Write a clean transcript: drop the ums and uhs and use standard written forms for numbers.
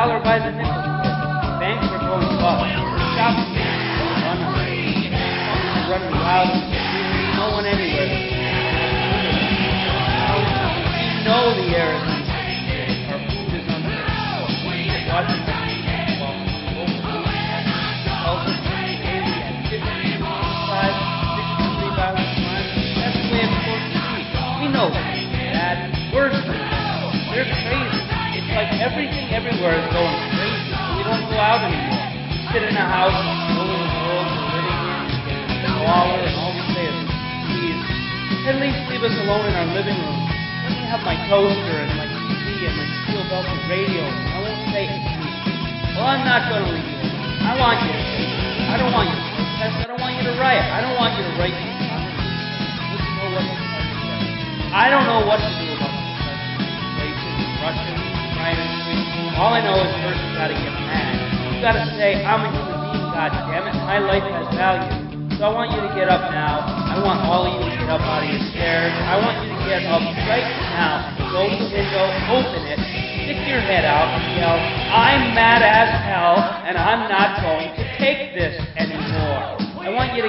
dollar by the nickel. Banks are going bust. Shopping malls are running wild. There's no one anywhere. We know the air is unsafe. Our food is unsafe. Watching the we know that worse than that. They're crazy. It's like everything everywhere is going crazy. We don't go out anymore. We sit in a house, all over the world we're living in, the waller, and all we say is, please, at least leave us alone in our living room. Let me have my toaster and my TV and my steel belted radio. I won't say anything. Well, I'm not going to leave you alone. I want you to say something. I don't want you to protest. I don't want you to riot. I don't want you to write these comments. I don't know what to do about the situation, Russian, China, all I know is first you got to get mad. You got to say, I'm a human being, goddammit. My life has value. So I want you to get up now. I want all of you to get up out of your chairs. I want you to get up right now. Go to the window, open it, stick your head out and yell, I'm mad as hell, and I'm not going to take this anymore. I want you to